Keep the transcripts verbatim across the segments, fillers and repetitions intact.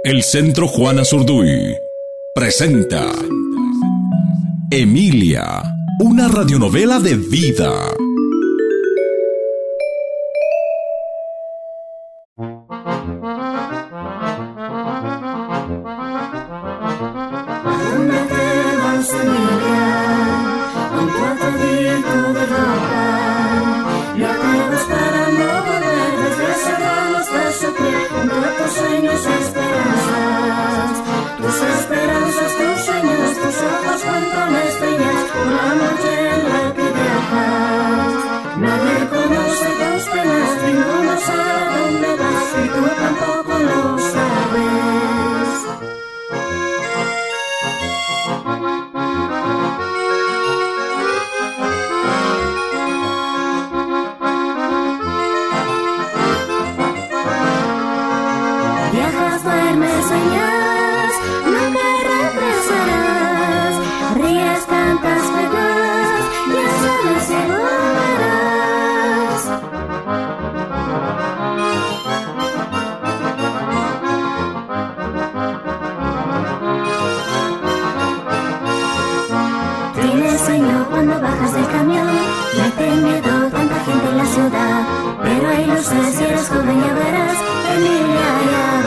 El Centro Juana Zurduy presenta Emilia, una radionovela de vida. Cuando bajas del camión, mete miedo tanta gente en la ciudad. Pero hay luces, si eres joven ya verás, Emilia ya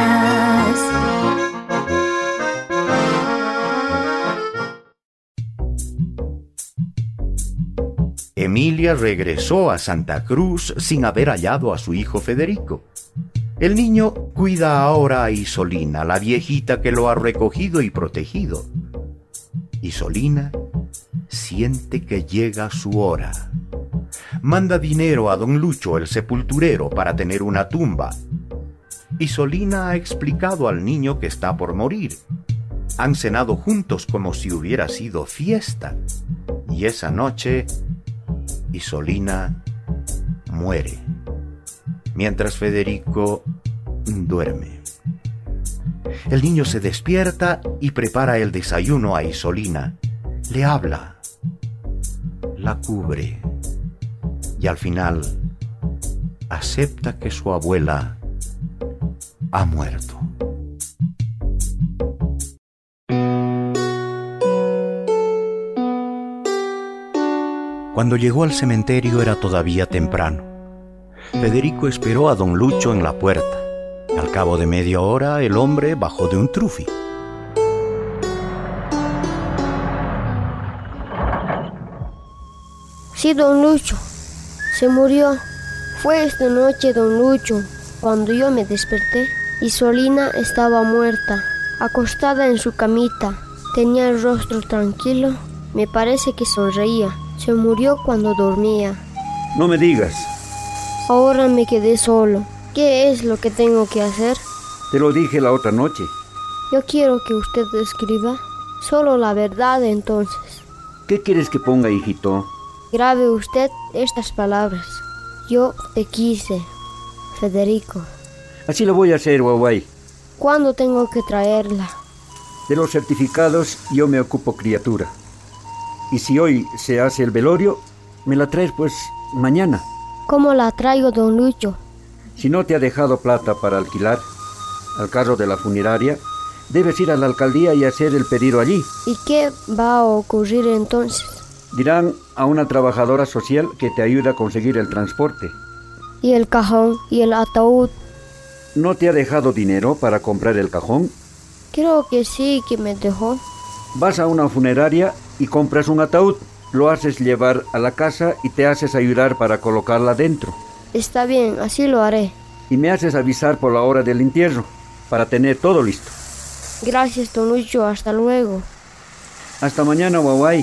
verás. Emilia regresó a Santa Cruz sin haber hallado a su hijo Federico. El niño cuida ahora a Isolina, la viejita que lo ha recogido y protegido. Isolina siente que llega su hora. Manda dinero a don Lucho, el sepulturero, para tener una tumba. Isolina ha explicado al niño que está por morir. Han cenado juntos como si hubiera sido fiesta. Y esa noche, Isolina muere, mientras Federico duerme. El niño se despierta y prepara el desayuno a Isolina. Le habla, la cubre y al final acepta que su abuela ha muerto. Cuando llegó al cementerio era todavía temprano. Federico esperó a don Lucho en la puerta. Al cabo de media hora el hombre bajó de un trufi. Sí, don Lucho, se murió. Fue esta noche, don Lucho, cuando yo me desperté. Isolina estaba muerta, acostada en su camita. Tenía el rostro tranquilo, me parece que sonreía. Se murió cuando dormía. No me digas. Ahora me quedé solo. ¿Qué es lo que tengo que hacer? Te lo dije la otra noche. Yo quiero que usted escriba solo la verdad entonces. ¿Qué quieres que ponga, hijito? Grabe usted estas palabras. Yo te quise, Federico. Así lo voy a hacer, guaguay. ¿Cuándo tengo que traerla? De los certificados yo me ocupo, criatura. Y si hoy se hace el velorio, me la traes pues mañana. ¿Cómo la traigo, don Lucho? Si no te ha dejado plata para alquilar al carro de la funeraria, debes ir a la alcaldía y hacer el pedido allí. ¿Y qué va a ocurrir entonces? Dirán a una trabajadora social que te ayuda a conseguir el transporte. ¿Y el cajón y el ataúd? ¿No te ha dejado dinero para comprar el cajón? Creo que sí, que me dejó. Vas a una funeraria y compras un ataúd, lo haces llevar a la casa y te haces ayudar para colocarla dentro. Está bien, así lo haré. Y me haces avisar por la hora del entierro, para tener todo listo. Gracias, don Lucho, hasta luego. Hasta mañana, guaguay.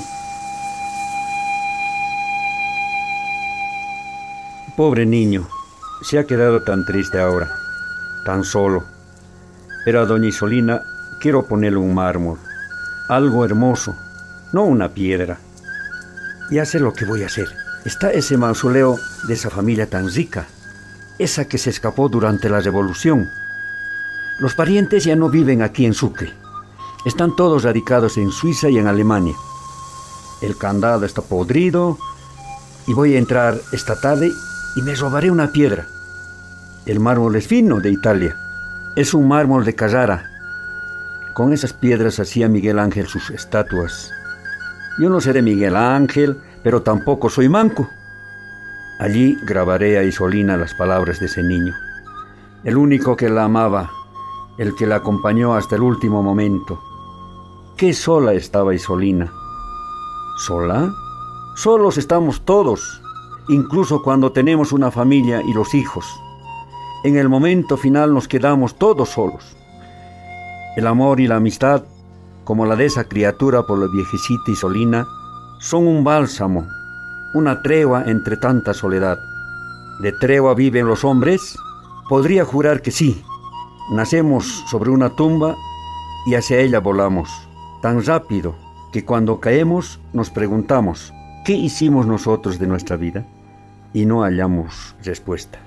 Pobre niño, se ha quedado tan triste ahora, tan solo. Pero a doña Isolina quiero ponerle un mármol, algo hermoso, no una piedra. Ya sé lo que voy a hacer. Está ese mausoleo de esa familia tan rica, esa que se escapó durante la revolución. Los parientes ya no viven aquí en Sucre. Están todos radicados en Suiza y en Alemania. El candado está podrido y voy a entrar esta tarde y me robaré una piedra. El mármol es fino, de Italia. Es un mármol de Carrara. Con esas piedras hacía Miguel Ángel sus estatuas. Yo no seré Miguel Ángel, pero tampoco soy manco. Allí grabaré a Isolina las palabras de ese niño, el único que la amaba, el que la acompañó hasta el último momento. Qué sola estaba Isolina. ¿Sola? Solos estamos todos, incluso cuando tenemos una familia y los hijos. En el momento final nos quedamos todos solos. El amor y la amistad, como la de esa criatura por la viejecita Isolina, son un bálsamo, una tregua entre tanta soledad. ¿De tregua viven los hombres? Podría jurar que sí. Nacemos sobre una tumba y hacia ella volamos, tan rápido que cuando caemos nos preguntamos, ¿qué hicimos nosotros de nuestra vida? Y no hallamos respuesta.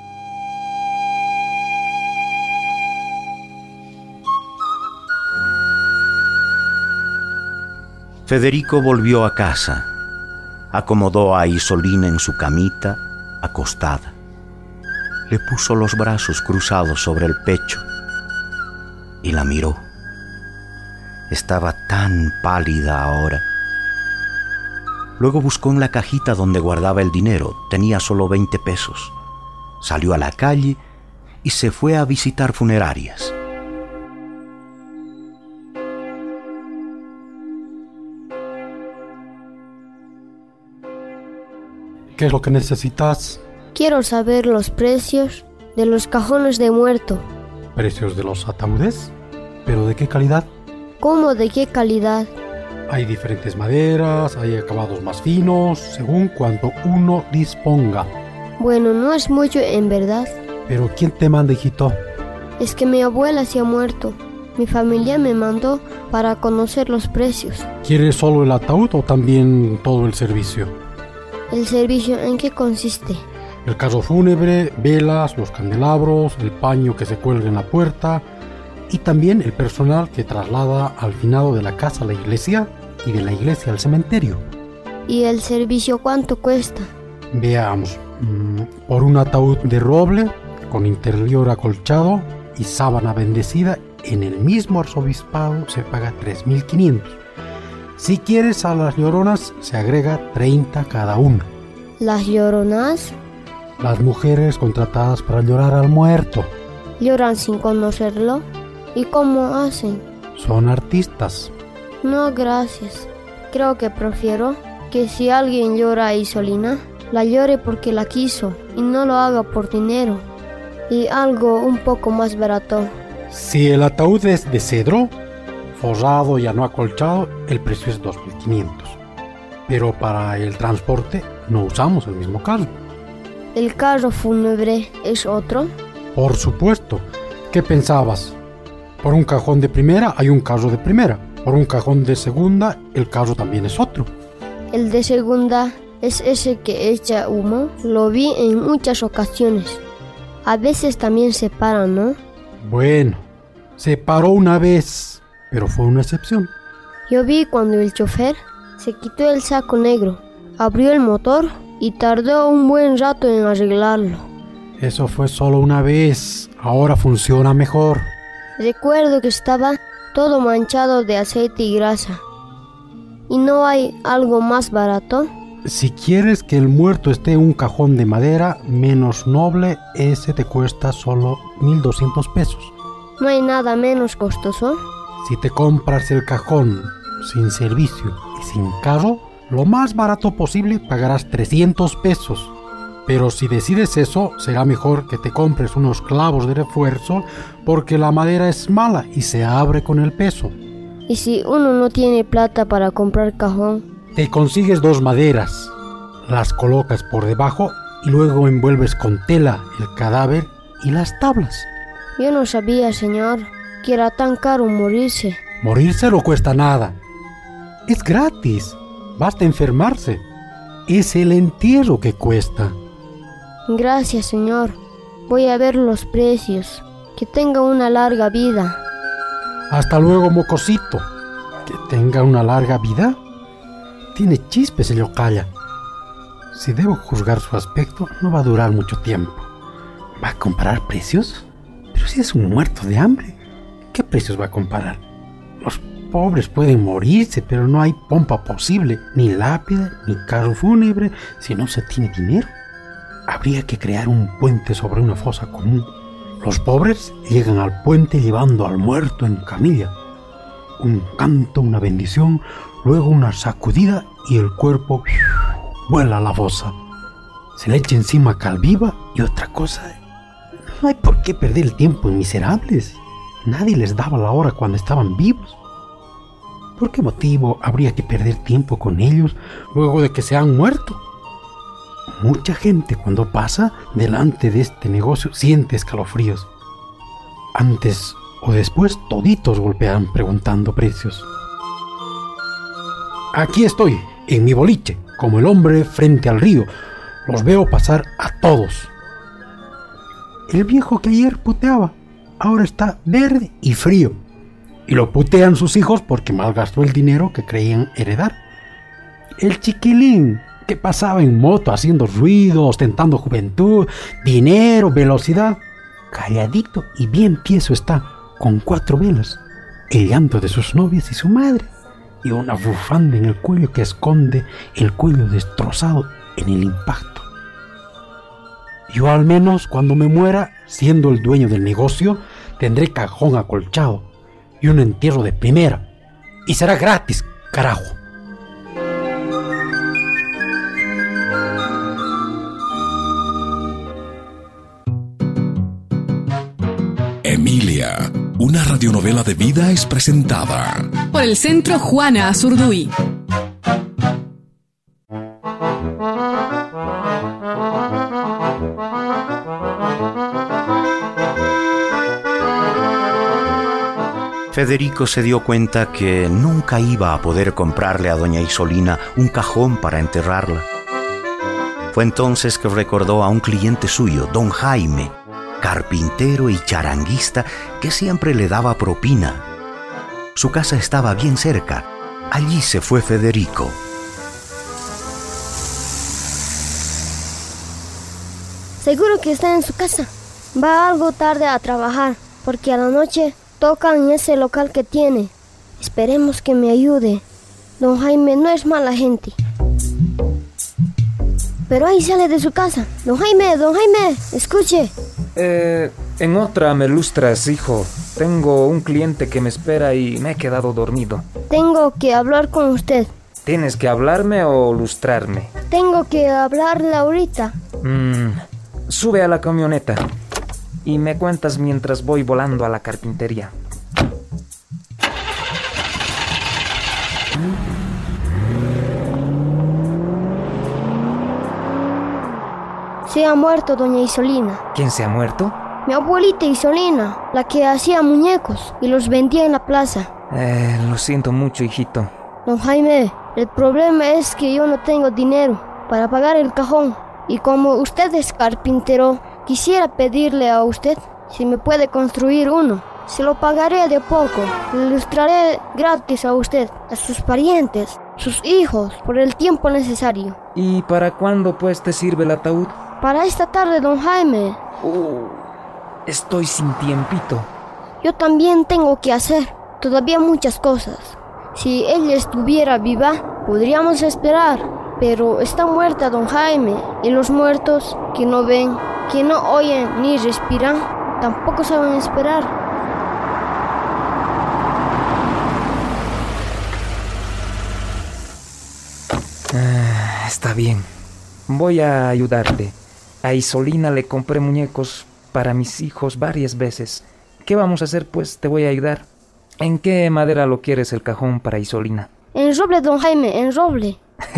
Federico volvió a casa, acomodó a Isolina en su camita, acostada. Le puso los brazos cruzados sobre el pecho y la miró. Estaba tan pálida ahora. Luego buscó en la cajita donde guardaba el dinero. Tenía solo veinte pesos. Salió a la calle y se fue a visitar funerarias. ¿Qué es lo que necesitas? Quiero saber los precios de los cajones de muerto. ¿Precios de los ataúdes? ¿Pero de qué calidad? ¿Cómo de qué calidad? Hay diferentes maderas, hay acabados más finos, según cuanto uno disponga. Bueno, no es mucho en verdad. ¿Pero quién te manda, hijito? Es que mi abuela se ha muerto. Mi familia me mandó para conocer los precios. ¿Quieres solo el ataúd o también todo el servicio? ¿El servicio en qué consiste? El carro fúnebre, velas, los candelabros, el paño que se cuelga en la puerta y también el personal que traslada al finado de la casa a la iglesia y de la iglesia al cementerio. ¿Y el servicio cuánto cuesta? Veamos, por un ataúd de roble con interior acolchado y sábana bendecida en el mismo arzobispado se paga tres mil quinientos. Si quieres a las lloronas se agrega treinta cada una. ¿Las lloronas? Las mujeres contratadas para llorar al muerto. ¿Lloran sin conocerlo? ¿Y cómo hacen? Son artistas. No, gracias. Creo que prefiero que si alguien llora a Isolina, la llore porque la quiso y no lo haga por dinero. Y algo un poco más barato. Si el ataúd es de cedro, forrado y no acolchado, el precio es dos mil quinientos. Pero para el transporte no usamos el mismo carro. ¿El carro fúnebre es otro? Por supuesto. ¿Qué pensabas? Por un cajón de primera hay un carro de primera. Por un cajón de segunda, el carro también es otro. El de segunda es ese que echa humo. Lo vi en muchas ocasiones. A veces también se para, ¿no? Bueno, se paró una vez, pero fue una excepción. Yo vi cuando el chofer se quitó el saco negro, abrió el motor y tardó un buen rato en arreglarlo. Eso fue solo una vez, ahora funciona mejor. Recuerdo que estaba todo manchado de aceite y grasa. ¿Y no hay algo más barato? Si quieres que el muerto esté en un cajón de madera menos noble, ese te cuesta solo mil doscientos pesos. ¿No hay nada menos costoso? Si te compras el cajón sin servicio y sin carro, lo más barato posible pagarás trescientos pesos. Pero si decides eso, será mejor que te compres unos clavos de refuerzo porque la madera es mala y se abre con el peso. ¿Y si uno no tiene plata para comprar cajón? Te consigues dos maderas, las colocas por debajo y luego envuelves con tela el cadáver y las tablas. Yo no sabía, señor, que era tan caro morirse. Morirse no cuesta nada. Es gratis. Basta enfermarse. Es el entierro que cuesta. Gracias, señor. Voy a ver los precios. Que tenga una larga vida. Hasta luego, mocosito. ¿Que tenga una larga vida? Tiene chispes el yocalla. Si debo juzgar su aspecto, no va a durar mucho tiempo. ¿Va a comparar precios? Pero si es un muerto de hambre, ¿qué precios va a comparar? Los pobres pueden morirse, pero no hay pompa posible, ni lápida, ni carro fúnebre, si no se tiene dinero. Habría que crear un puente sobre una fosa común. Los pobres llegan al puente llevando al muerto en camilla. Un canto, una bendición, luego una sacudida y el cuerpo vuela a la fosa. Se le echa encima cal viva y otra cosa. No hay por qué perder el tiempo en miserables. Nadie les daba la hora cuando estaban vivos. ¿Por qué motivo habría que perder tiempo con ellos luego de que se han muerto? Mucha gente cuando pasa delante de este negocio siente escalofríos. Antes o después toditos golpean preguntando precios. Aquí estoy, en mi boliche, como el hombre frente al río. Los veo pasar a todos. El viejo que ayer puteaba, ahora está verde y frío. Y lo putean sus hijos porque malgastó el dinero que creían heredar. El chiquilín que pasaba en moto haciendo ruido, ostentando juventud, dinero, velocidad, calladito y bien tieso está, con cuatro velas, el llanto de sus novias y su madre, y una bufanda en el cuello que esconde el cuello destrozado en el impacto. Yo al menos cuando me muera, siendo el dueño del negocio, tendré cajón acolchado y un entierro de primera, y será gratis, carajo. Emilia, una radionovela de vida es presentada por el Centro Juana Azurduy. Federico se dio cuenta que nunca iba a poder comprarle a doña Isolina un cajón para enterrarla. Fue entonces que recordó a un cliente suyo, don Jaime, carpintero y charanguista que siempre le daba propina. Su casa estaba bien cerca. Allí se fue Federico. Seguro que está en su casa. Va algo tarde a trabajar, porque a la noche tocan en ese local que tiene. Esperemos que me ayude. Don Jaime no es mala gente. Pero ahí sale de su casa. Don Jaime, don Jaime, escuche. Eh, en otra me lustras, hijo. Tengo un cliente que me espera y me he quedado dormido. Tengo que hablar con usted. ¿Tienes que hablarme o lustrarme? Tengo que hablarle ahorita. Mm, sube a la camioneta y me cuentas mientras voy volando a la carpintería. Se ha muerto doña Isolina. ¿Quién se ha muerto? Mi abuelita Isolina, la que hacía muñecos y los vendía en la plaza. Eh, lo siento mucho, hijito. Don Jaime, el problema es que yo no tengo dinero para pagar el cajón. Y como usted es carpintero, quisiera pedirle a usted si me puede construir uno. Se lo pagaré de poco. Le ilustraré gratis a usted, a sus parientes, sus hijos, por el tiempo necesario. ¿Y para cuándo pues te sirve el ataúd? Para esta tarde, don Jaime. Uh, estoy sin tiempito. Yo también tengo que hacer todavía muchas cosas. Si ella estuviera viva, podríamos esperar. Pero está muerta, don Jaime. Y los muertos que no ven, que no oyen ni respiran, tampoco saben esperar. Ah, está bien. Voy a ayudarte. A Isolina le compré muñecos para mis hijos varias veces. ¿Qué vamos a hacer, pues? Te voy a ayudar. ¿En qué madera lo quieres el cajón para Isolina? En roble, don Jaime, en roble.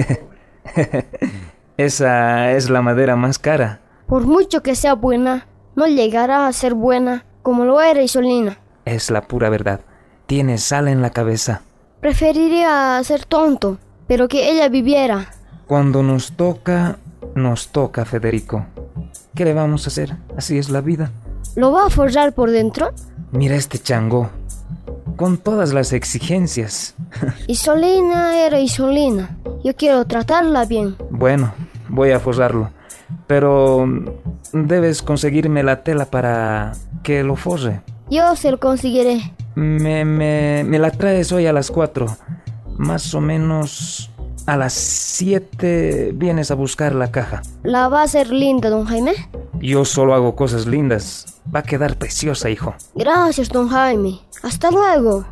Esa es la madera más cara. Por mucho que sea buena, no llegará a ser buena como lo era Isolina. Es la pura verdad. Tienes sal en la cabeza. Preferiría ser tonto, pero que ella viviera. Cuando nos toca, nos toca, Federico. ¿Qué le vamos a hacer? Así es la vida. ¿Lo va a forrar por dentro? Mira este chango, con todas las exigencias. Isolina era Isolina. Yo quiero tratarla bien. Bueno, voy a forrarlo. Pero debes conseguirme la tela para que lo forre. Yo se lo conseguiré. Me, me, me la traes hoy a las cuatro. Más o menos a las siete vienes a buscar la caja. ¿La va a hacer linda, don Jaime? Yo solo hago cosas lindas. Va a quedar preciosa, hijo. Gracias, don Jaime. Hasta luego.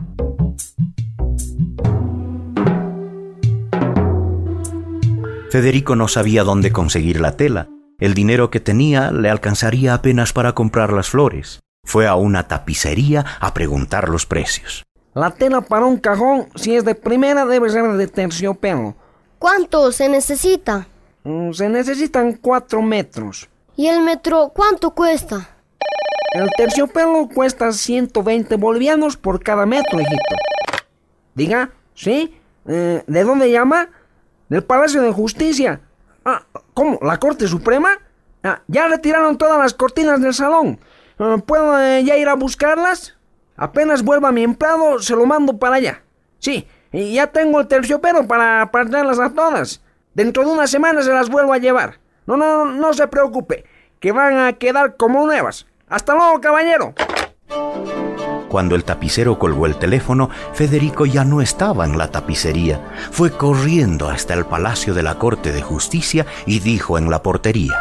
Federico no sabía dónde conseguir la tela. El dinero que tenía le alcanzaría apenas para comprar las flores. Fue a una tapicería a preguntar los precios. La tela para un cajón, si es de primera, debe ser de terciopelo. ¿Cuánto se necesita? Mm, se necesitan cuatro metros. ¿Y el metro cuánto cuesta? El terciopelo cuesta ciento veinte bolivianos por cada metro, hijito. Diga, ¿sí? Eh, ¿De dónde llama? Del Palacio de Justicia. Ah, ¿cómo? ¿La Corte Suprema? Ah, ya retiraron todas las cortinas del salón. ¿Puedo eh, ya ir a buscarlas? Apenas vuelva mi empleado, se lo mando para allá. Sí, y ya tengo el terciopelo para, para traerlas a todas. Dentro de una semana se las vuelvo a llevar. No, no, no se preocupe, que van a quedar como nuevas. ¡Hasta luego, caballero! Cuando el tapicero colgó el teléfono, Federico ya no estaba en la tapicería. Fue corriendo hasta el Palacio de la Corte de Justicia y dijo en la portería: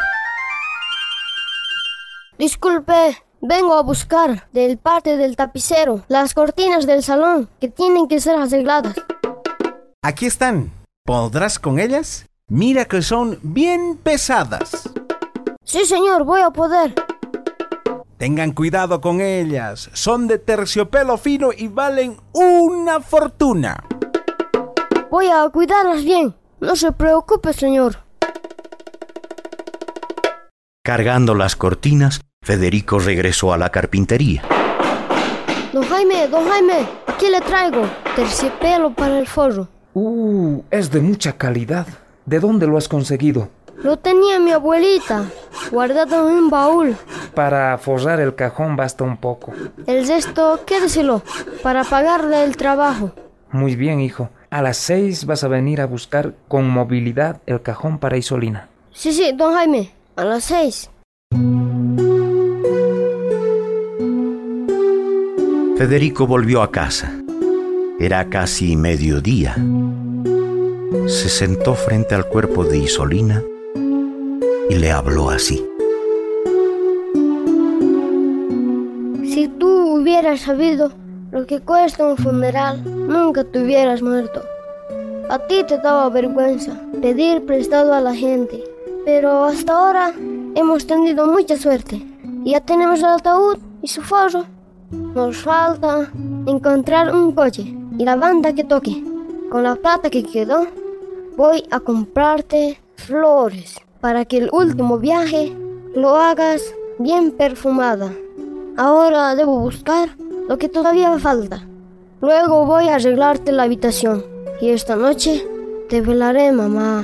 Disculpe, vengo a buscar del parte del tapicero las cortinas del salón que tienen que ser arregladas. Aquí están. ¿Podrás con ellas? Mira que son bien pesadas. Sí, señor, voy a poder. Tengan cuidado con ellas. Son de terciopelo fino y valen una fortuna. Voy a cuidarlas bien. No se preocupe, señor. Cargando las cortinas, Federico regresó a la carpintería. Don Jaime, don Jaime, aquí le traigo terciopelo para el forro. Uh, es de mucha calidad. ¿De dónde lo has conseguido? Lo tenía mi abuelita, guardado en un baúl. Para forrar el cajón basta un poco. El resto, quédeselo, para pagarle el trabajo. Muy bien, hijo. A las seis vas a venir a buscar con movilidad el cajón para Isolina. Sí, sí, don Jaime, a las seis. Federico volvió a casa. Era casi mediodía. Se sentó frente al cuerpo de Isolina y le habló así: Si tú hubieras sabido lo que cuesta un funeral, nunca te hubieras muerto. A ti te daba vergüenza pedir prestado a la gente, pero hasta ahora hemos tenido mucha suerte. Ya tenemos el ataúd y su forro. Nos falta encontrar un coche y la banda que toque. Con la plata que quedó, voy a comprarte flores para que el último viaje lo hagas bien perfumada. Ahora debo buscar lo que todavía falta. Luego voy a arreglarte la habitación. Y esta noche te velaré, mamá.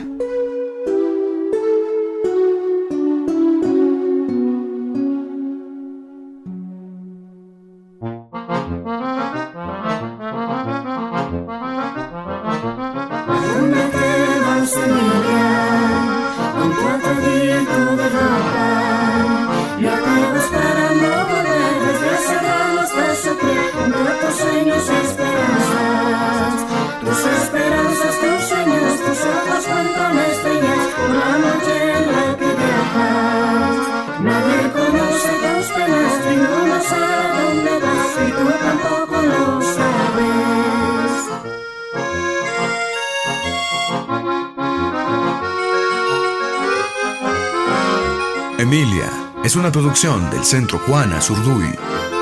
Emilia es una producción del Centro Juana Zurduy.